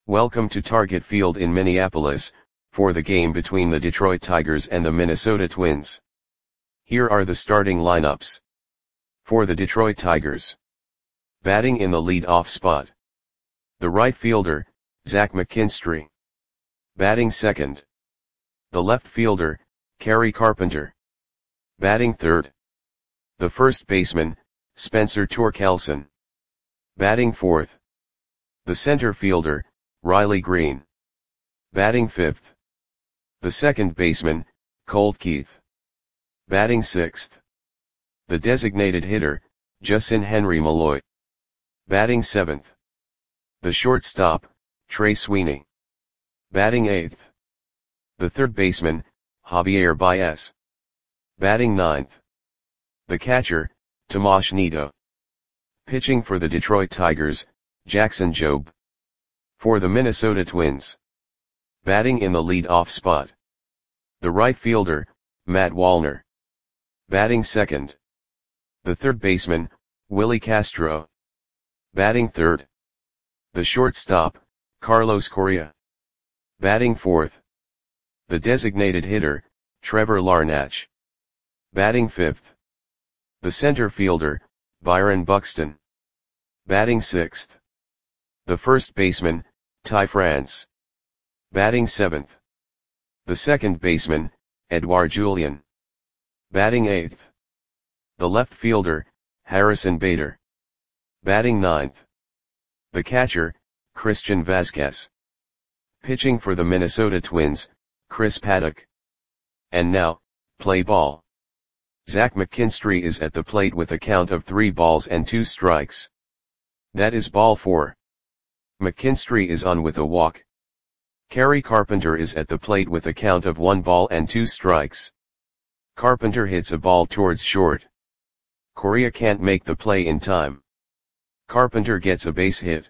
Welcome to Target Field in Minneapolis, for the game between the Detroit Tigers and the Minnesota Twins. Here are the starting lineups. For the Detroit Tigers. Batting in the lead-off spot. The right fielder, Zach McKinstry. Batting second. The left fielder, Kerry Carpenter. Batting third. The first baseman, Spencer Torkelson. Batting fourth. The center fielder, Riley Green. Batting fifth. The second baseman, Colt Keith. Batting sixth. The designated hitter, Justin Henry Malloy. Batting seventh. The shortstop, Trey Sweeney. Batting eighth. The third baseman, Javier Baez. Batting ninth. The catcher, Tomas Nido. Pitching for the Detroit Tigers, Jackson Jobe. For the Minnesota Twins. Batting in the lead-off spot. The right fielder, Matt Wallner. Batting second. The third baseman, Willie Castro. Batting third. The shortstop, Carlos Correa. Batting fourth. The designated hitter, Trevor Larnach. Batting fifth. The center fielder, Byron Buxton. Batting sixth. The first baseman, Ty France. Batting seventh. The second baseman, Edouard Julien. Batting eighth. The left fielder, Harrison Bader. Batting ninth. The catcher, Christian Vazquez. Pitching for the Minnesota Twins, Chris Paddock. And now, play ball. Zach McKinstry is at the plate with a count of 3 balls and 2 strikes. That is ball 4. McKinstry is on with a walk. Kerry Carpenter is at the plate with a count of 1 ball and 2 strikes. Carpenter hits a ball towards short. Correa can't make the play in time. Carpenter gets a base hit.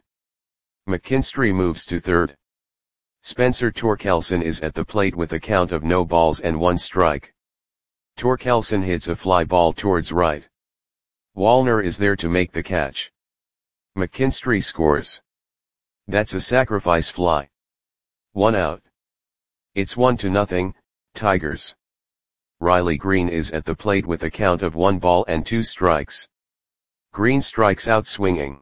McKinstry moves to third. Spencer Torkelson is at the plate with a count of no balls and 1 strike. Torkelson hits a fly ball towards right. Wallner is there to make the catch. McKinstry scores. That's a sacrifice fly. 1 out. It's 1-0, Tigers. Riley Green is at the plate with a count of 1 ball and 2 strikes. Green strikes out swinging.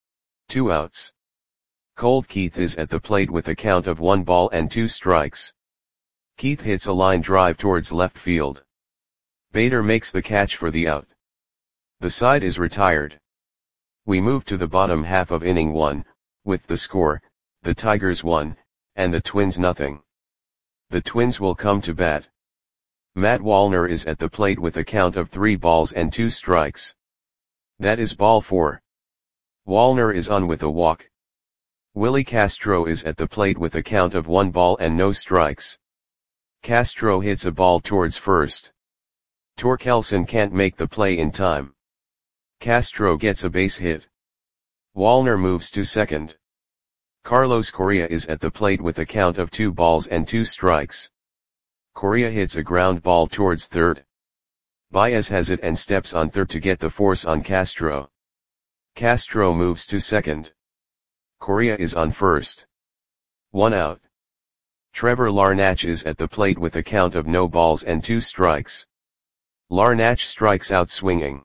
2 outs. Colt Keith is at the plate with a count of 1 ball and 2 strikes. Keith hits a line drive towards left field. Bader makes the catch for the out. The side is retired. We move to the bottom half of inning 1, with the score, the Tigers 1, and the Twins 0. The Twins will come to bat. Matt Wallner is at the plate with a count of 3 balls and 2 strikes. That is ball 4. Wallner is on with a walk. Willie Castro is at the plate with a count of 1 ball and no strikes. Castro hits a ball towards first. Torkelson can't make the play in time. Castro gets a base hit. Wallner moves to second. Carlos Correa is at the plate with a count of 2 balls and 2 strikes. Correa hits a ground ball towards third. Baez has it and steps on third to get the force on Castro. Castro moves to second. Correa is on first. 1 out. Trevor Larnach is at the plate with a count of no balls and 2 strikes. Larnach strikes out swinging.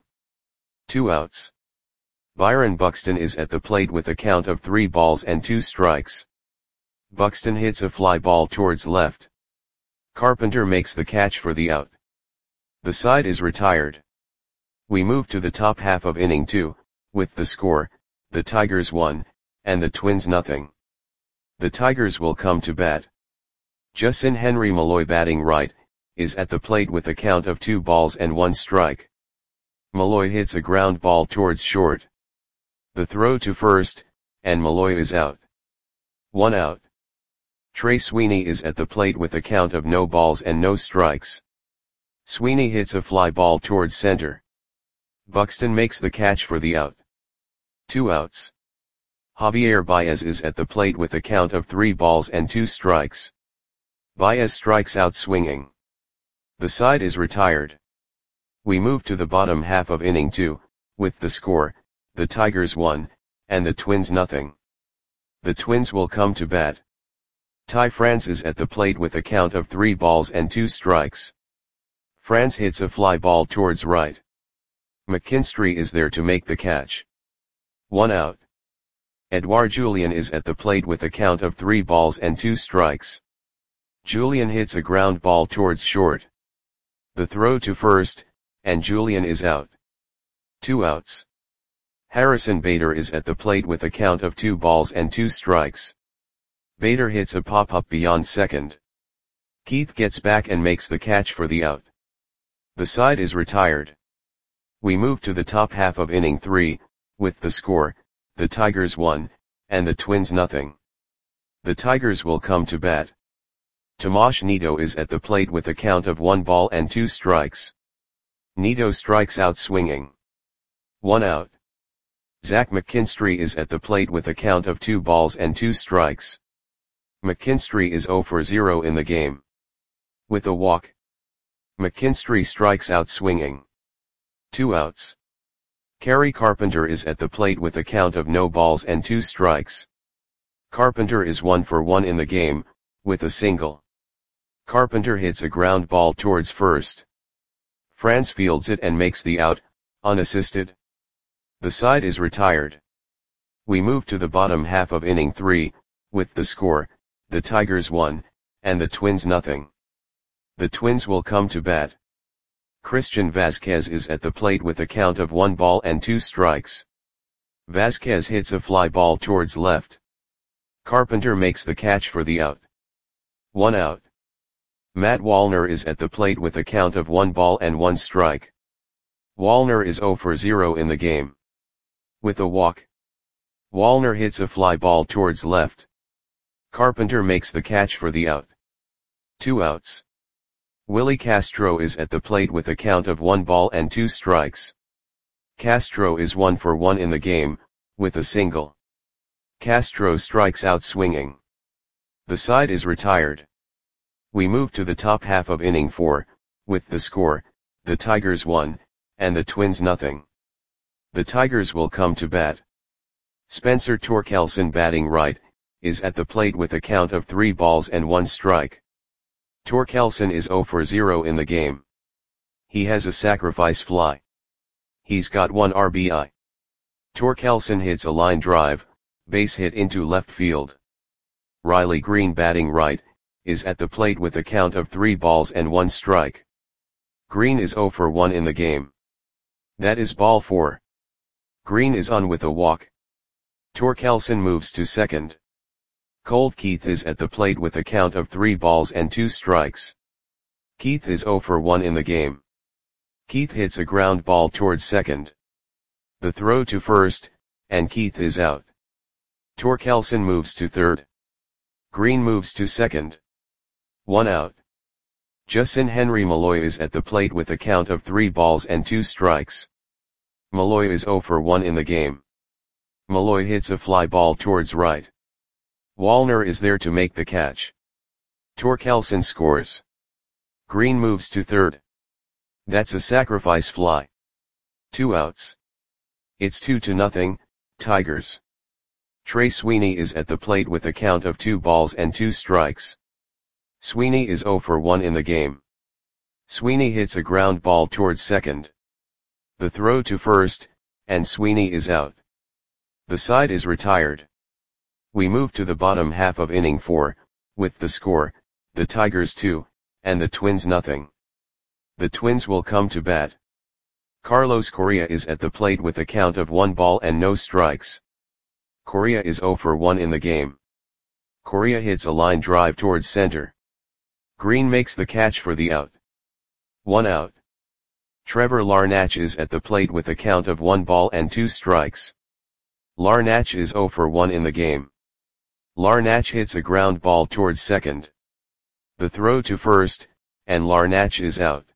2 outs. Byron Buxton is at the plate with a count of 3 balls and 2 strikes. Buxton hits a fly ball towards left. Carpenter makes the catch for the out. The side is retired. We move to the top half of inning 2, with the score, the Tigers 1, and the Twins 0. The Tigers will come to bat. Justin Henry Malloy batting right, is at the plate with a count of 2 balls and 1 strike. Malloy hits a ground ball towards short. The throw to first, and Malloy is out. 1 out. Trey Sweeney is at the plate with a count of no balls and no strikes. Sweeney hits a fly ball towards center. Buxton makes the catch for the out. 2 outs. Javier Baez is at the plate with a count of 3 balls and 2 strikes. Baez strikes out swinging. The side is retired. We move to the bottom half of inning 2, with the score, the Tigers 1, and the Twins 0. The Twins will come to bat. Ty France is at the plate with a count of 3 balls and 2 strikes. France hits a fly ball towards right. McKinstry is there to make the catch. 1 out. Edouard Julien is at the plate with a count of 3 balls and 2 strikes. Julien hits a ground ball towards short. The throw to first, and Julien is out. 2 outs. Harrison Bader is at the plate with a count of 2 balls and 2 strikes. Bader hits a pop-up beyond second. Keith gets back and makes the catch for the out. The side is retired. We move to the top half of inning 3, with the score, the Tigers 1, and the Twins nothing. The Tigers will come to bat. Tomas Nido is at the plate with a count of 1 ball and 2 strikes. Nido strikes out swinging. 1 out. Zach McKinstry is at the plate with a count of 2 balls and 2 strikes. McKinstry is 0 for 0 in the game. With a walk. McKinstry strikes out swinging. 2 outs. Kerry Carpenter is at the plate with a count of no balls and 2 strikes. Carpenter is 1 for 1 in the game, with a single. Carpenter hits a ground ball towards first. France fields it and makes the out, unassisted. The side is retired. We move to the bottom half of inning 3, with the score, the Tigers 1, and the Twins nothing. The Twins will come to bat. Christian Vazquez is at the plate with a count of 1 ball and 2 strikes. Vazquez hits a fly ball towards left. Carpenter makes the catch for the out. 1 out. Matt Wallner is at the plate with a count of 1 ball and 1 strike. Wallner is 0 for 0 in the game. With a walk. Wallner hits a fly ball towards left. Carpenter makes the catch for the out. 2 outs. Willie Castro is at the plate with a count of 1 ball and 2 strikes. Castro is 1 for 1 in the game, with a single. Castro strikes out swinging. The side is retired. We move to the top half of inning 4, with the score, the Tigers 1, and the Twins nothing. The Tigers will come to bat. Spencer Torkelson batting right, is at the plate with a count of 3 balls and 1 strike. Torkelson is 0 for 0 in the game. He has a sacrifice fly. He's got 1 RBI. Torkelson hits a line drive, base hit into left field. Riley Green batting right, is at the plate with a count of 3 balls and 1 strike. Green is 0 for 1 in the game. That is ball 4. Green is on with a walk. Torkelson moves to second. Colt Keith is at the plate with a count of 3 balls and 2 strikes. Keith is 0 for 1 in the game. Keith hits a ground ball towards second. The throw to first, and Keith is out. Torkelson moves to third. Green moves to second. 1 out. Justin Henry Malloy is at the plate with a count of 3 balls and 2 strikes. Malloy is 0 for 1 in the game. Malloy hits a fly ball towards right. Wallner is there to make the catch. Torkelson scores. Green moves to third. That's a sacrifice fly. 2 outs. It's 2-0, Tigers. Trey Sweeney is at the plate with a count of 2 balls and 2 strikes. Sweeney is 0 for 1 in the game. Sweeney hits a ground ball towards second. The throw to first, and Sweeney is out. The side is retired. We move to the bottom half of inning 4, with the score, the Tigers 2, and the Twins nothing. The Twins will come to bat. Carlos Correa is at the plate with a count of 1 ball and no strikes. Correa is 0 for 1 in the game. Correa hits a line drive towards center. Green makes the catch for the out. 1 out. Trevor Larnach is at the plate with a count of 1 ball and 2 strikes. Larnach is 0 for 1 in the game. Larnach hits a ground ball towards second. The throw to first, and Larnach is out.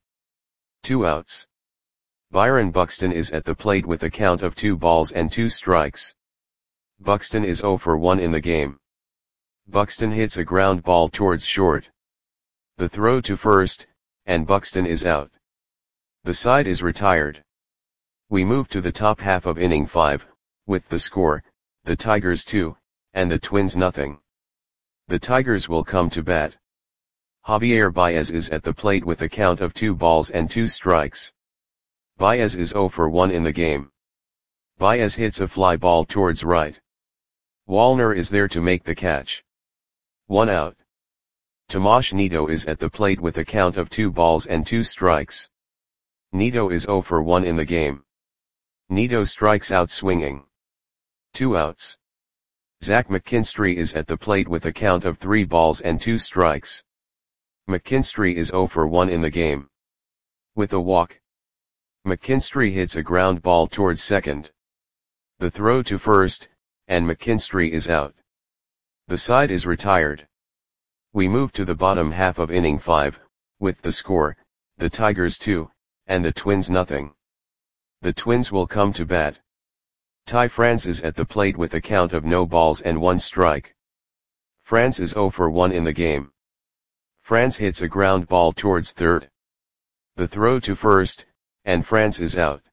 2 outs. Byron Buxton is at the plate with a count of 2 balls and 2 strikes. Buxton is 0 for 1 in the game. Buxton hits a ground ball towards short. The throw to first, and Buxton is out. The side is retired. We move to the top half of inning 5, with the score, the Tigers 2, and the Twins nothing. The Tigers will come to bat. Javier Baez is at the plate with a count of 2 balls and 2 strikes. Baez is 0 for 1 in the game. Baez hits a fly ball towards right. Wallner is there to make the catch. 1 out. Tomas Nido is at the plate with a count of 2 balls and 2 strikes. Nido is 0 for 1 in the game. Nido strikes out swinging. 2 outs. Zach McKinstry is at the plate with a count of 3 balls and 2 strikes. McKinstry is 0 for 1 in the game. With a walk. McKinstry hits a ground ball towards second. The throw to first, and McKinstry is out. The side is retired. We move to the bottom half of inning 5, with the score, the Tigers 2, and the Twins nothing. The Twins will come to bat. Ty France is at the plate with a count of no balls and 1 strike. France is 0 for 1 in the game. France hits a ground ball towards third. The throw to first, and France is out.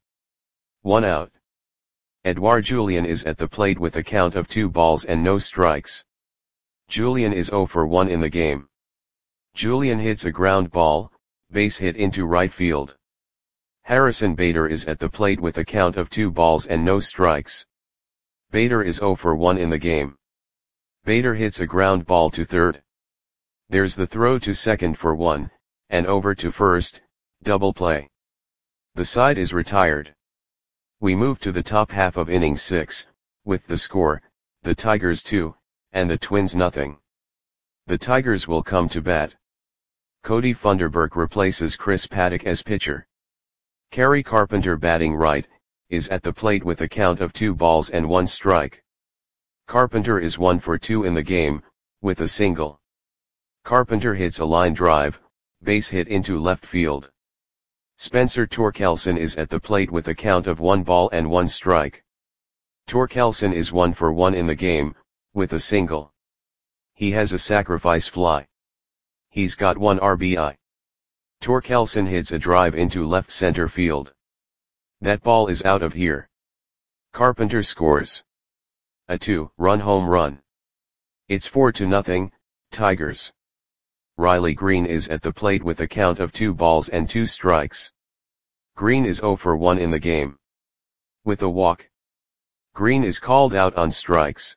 1 out. Edouard Julien is at the plate with a count of 2 balls and no strikes. Julien is 0 for 1 in the game. Julien hits a ground ball, base hit into right field. Harrison Bader is at the plate with a count of 2 balls and no strikes. Bader is 0 for 1 in the game. Bader hits a ground ball to third. There's the throw to second for 1, and over to first, double play. The side is retired. We move to the top half of inning 6, with the score, the Tigers 2, and the Twins nothing. The Tigers will come to bat. Cody Funderburk replaces Chris Paddack as pitcher. Kerry Carpenter batting right, is at the plate with a count of 2 balls and 1 strike. Carpenter is 1 for 2 in the game, with a single. Carpenter hits a line drive, base hit into left field. Spencer Torkelson is at the plate with a count of 1 ball and 1 strike. Torkelson is 1 for 1 in the game, with a single. He has a sacrifice fly. He's got 1 RBI. Torkelson hits a drive into left center field. That ball is out of here. Carpenter scores a 2-run home run. It's 4-0, Tigers. Riley Green is at the plate with a count of 2 balls and 2 strikes. Green is 0 for 1 in the game. With a walk. Green is called out on strikes.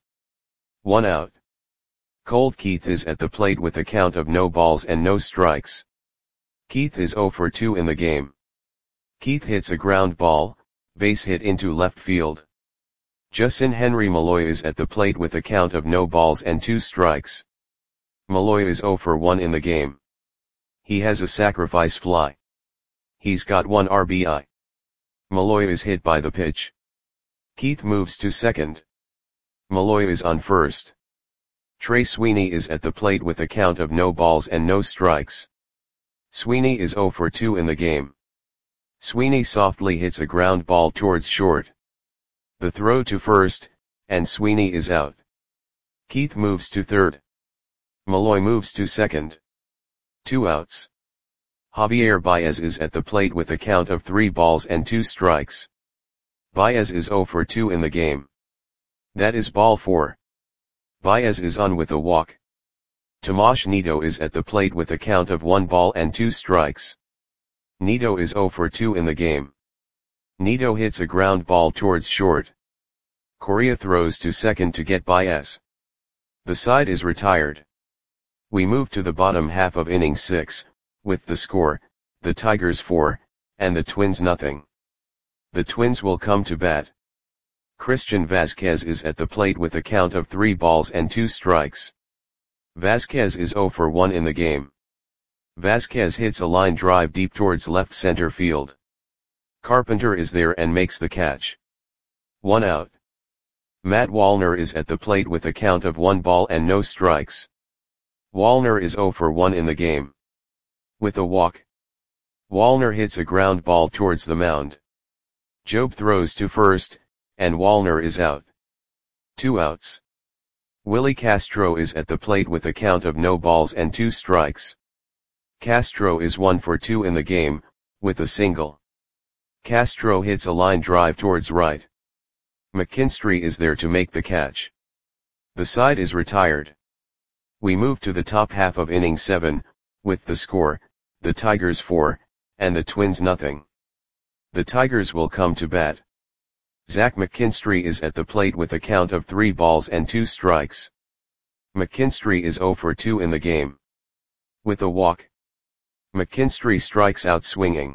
1 out. Colt Keith is at the plate with a count of no balls and no strikes. Keith is 0 for 2 in the game. Keith hits a ground ball, base hit into left field. Justin Henry Malloy is at the plate with a count of no balls and 2 strikes. Malloy is 0 for 1 in the game. He has a sacrifice fly. He's got 1 RBI. Malloy is hit by the pitch. Keith moves to second. Malloy is on first. Trey Sweeney is at the plate with a count of no balls and no strikes. Sweeney is 0 for 2 in the game. Sweeney softly hits a ground ball towards short. The throw to first, and Sweeney is out. Keith moves to third. Malloy moves to second. 2 outs. Javier Baez is at the plate with a count of 3 balls and 2 strikes. Baez is 0 for 2 in the game. That is ball 4. Baez is on with a walk. Tomas Nido is at the plate with a count of 1 ball and 2 strikes. Nido is 0 for 2 in the game. Nido hits a ground ball towards short. Correa throws to second to get Baez. The side is retired. We move to the bottom half of inning 6, with the score, the Tigers 4, and the Twins nothing. The Twins will come to bat. Christian Vazquez is at the plate with a count of 3 balls and 2 strikes. Vazquez is 0 for 1 in the game. Vazquez hits a line drive deep towards left center field. Carpenter is there and makes the catch. 1 out. Matt Wallner is at the plate with a count of 1 ball and no strikes. Wallner is 0 for 1 in the game. With a walk. Wallner hits a ground ball towards the mound. Job throws to first, and Wallner is out. 2 outs. Willie Castro is at the plate with a count of no balls and 2 strikes. Castro is 1 for 2 in the game, with a single. Castro hits a line drive towards right. McKinstry is there to make the catch. The side is retired. We move to the top half of inning 7, with the score, the Tigers 4, and the Twins nothing. The Tigers will come to bat. Zach McKinstry is at the plate with a count of 3 balls and 2 strikes. McKinstry is 0 for 2 in the game. With a walk, McKinstry strikes out swinging.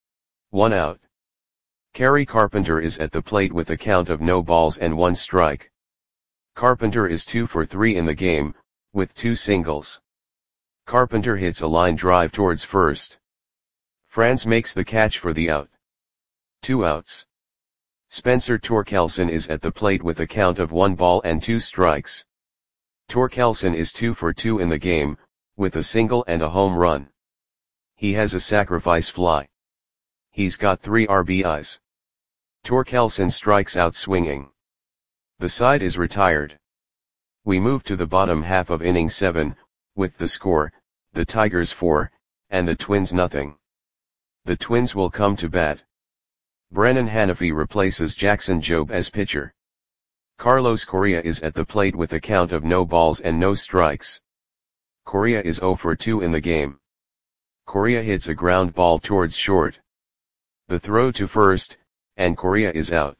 1 out. Kerry Carpenter is at the plate with a count of no balls and 1 strike. Carpenter is 2 for 3 in the game, with 2 singles. Carpenter hits a line drive towards first. Franz makes the catch for the out. 2 outs. Spencer Torkelson is at the plate with a count of 1 ball and 2 strikes. Torkelson is 2 for 2 in the game, with a single and a home run. He has a sacrifice fly. He's got 3 RBIs. Torkelson strikes out swinging. The side is retired. We move to the bottom half of inning 7, with the score, the Tigers 4, and the Twins nothing. The Twins will come to bat. Brennan Hanafy replaces Jackson Jobe as pitcher. Carlos Correa is at the plate with a count of no balls and no strikes. Correa is 0 for 2 in the game. Correa hits a ground ball towards short. The throw to first, and Correa is out.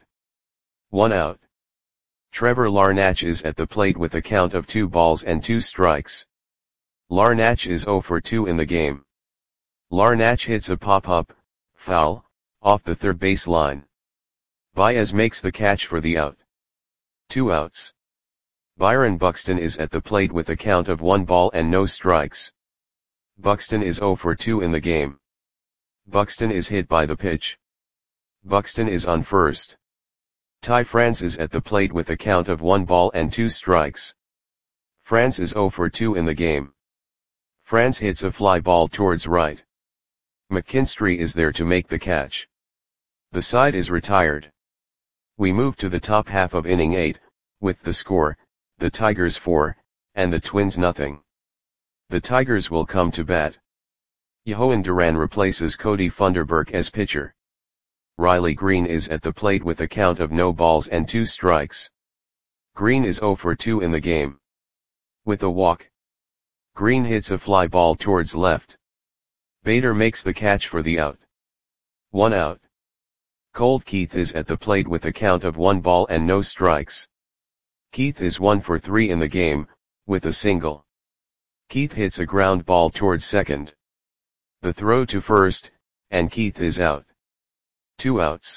1 out. Trevor Larnach is at the plate with a count of 2 balls and 2 strikes. Larnach is 0 for 2 in the game. Larnach hits a pop-up, foul, off the third base line. Baez makes the catch for the out. 2 outs. Byron Buxton is at the plate with a count of 1 ball and no strikes. Buxton is 0 for 2 in the game. Buxton is hit by the pitch. Buxton is on first. Ty France is at the plate with a count of 1 ball and 2 strikes. France is 0 for 2 in the game. France hits a fly ball towards right. McKinstry is there to make the catch. The side is retired. We move to the top half of inning 8, with the score, the Tigers 4, and the Twins nothing. The Tigers will come to bat. Johan Duran replaces Cody Funderburk as pitcher. Riley Green is at the plate with a count of no balls and 2 strikes. Green is 0 for 2 in the game. With a walk, Green hits a fly ball towards left. Bader makes the catch for the out. 1 out. Colt Keith is at the plate with a count of 1 ball and no strikes. Keith is 1 for 3 in the game, with a single. Keith hits a ground ball towards second. The throw to first, and Keith is out. 2 outs.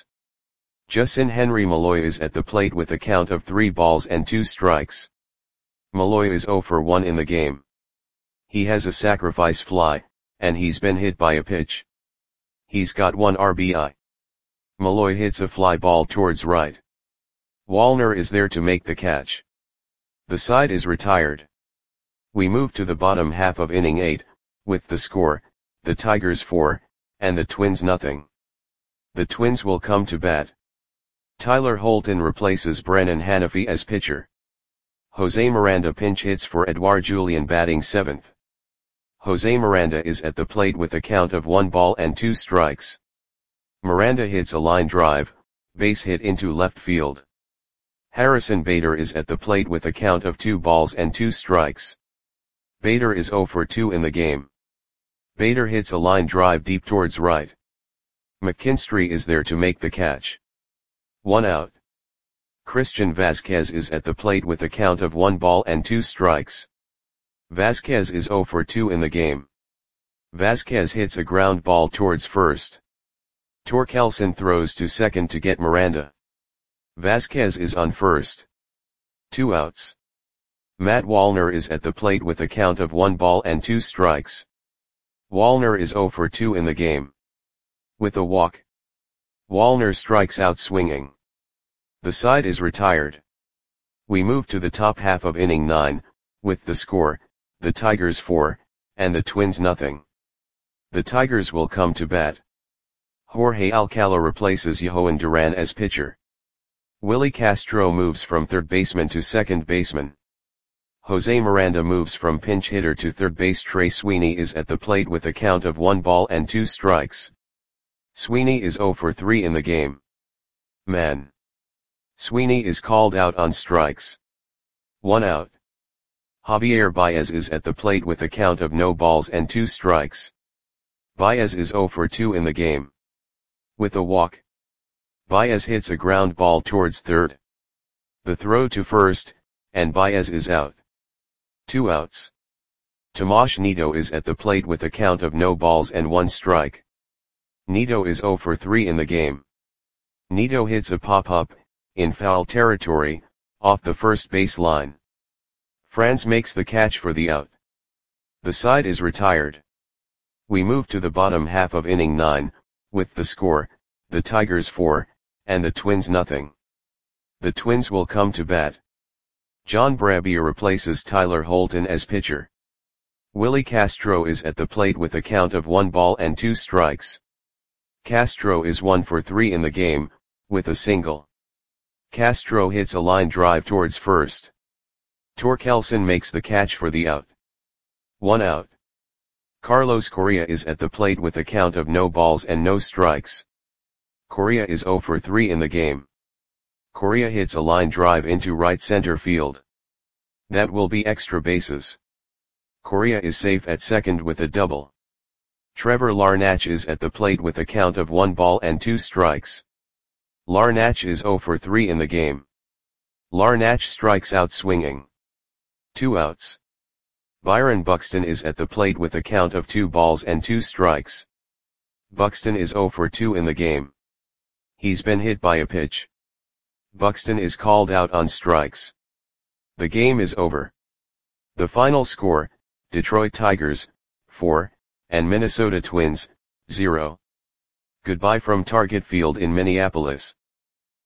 Justin Henry Malloy is at the plate with a count of 3 balls and 2 strikes. Malloy is 0 for 1 in the game. He has a sacrifice fly, and he's been hit by a pitch. He's got 1 RBI. Malloy hits a fly ball towards right. Wallner is there to make the catch. The side is retired. We move to the bottom half of inning 8, with the score, the Tigers 4, and the Twins nothing. The Twins will come to bat. Tyler Holton replaces Brennan Hanafy as pitcher. Jose Miranda pinch hits for Edouard Julien batting 7th. Jose Miranda is at the plate with a count of 1 ball and 2 strikes. Miranda hits a line drive, base hit into left field. Harrison Bader is at the plate with a count of 2 balls and 2 strikes. Bader is 0 for 2 in the game. Bader hits a line drive deep towards right. McKinstry is there to make the catch. 1 out. Christian Vasquez is at the plate with a count of 1 ball and 2 strikes. Vasquez is 0 for 2 in the game. Vasquez hits a ground ball towards first. Torkelson throws to second to get Miranda. Vasquez is on first. 2 outs. Matt Wallner is at the plate with a count of 1 ball and 2 strikes. Wallner is 0 for 2 in the game. With a walk, Wallner strikes out swinging. The side is retired. We move to the top half of inning 9, with the score, the Tigers 4, and the Twins nothing. The Tigers will come to bat. Jorge Alcala replaces Johan Duran as pitcher. Willie Castro moves from third baseman to second baseman. Jose Miranda moves from pinch hitter to third base. Trey Sweeney is at the plate with a count of 1 ball and 2 strikes. Sweeney is 0 for 3 in the game. Man. Sweeney is called out on strikes. 1 out. Javier Baez is at the plate with a count of no balls and 2 strikes. Baez is 0 for 2 in the game. With a walk, Baez hits a ground ball towards third. The throw to first, and Baez is out. 2 outs. Tomas Nido is at the plate with a count of no balls and 1 strike. Nido is 0 for 3 in the game. Nido hits a pop-up, in foul territory, off the first base line. Franz makes the catch for the out. The side is retired. We move to the bottom half of inning 9, with the score, the Tigers 4, and the Twins nothing. The Twins will come to bat. John Brabier replaces Tyler Holton as pitcher. Willie Castro is at the plate with a count of 1 ball and 2 strikes. Castro is 1 for 3 in the game, with a single. Castro hits a line drive towards first. Torkelson makes the catch for the out. 1 out. Carlos Correa is at the plate with a count of no balls and no strikes. Correa is 0 for 3 in the game. Correa hits a line drive into right center field. That will be extra bases. Correa is safe at second with a double. Trevor Larnach is at the plate with a count of 1 ball and 2 strikes. Larnach is 0 for 3 in the game. Larnach strikes out swinging. 2 outs. Byron Buxton is at the plate with a count of 2 balls and 2 strikes. Buxton is 0 for 2 in the game. He's been hit by a pitch. Buxton is called out on strikes. The game is over. The final score, Detroit Tigers, 4, and Minnesota Twins, 0. Goodbye from Target Field in Minneapolis.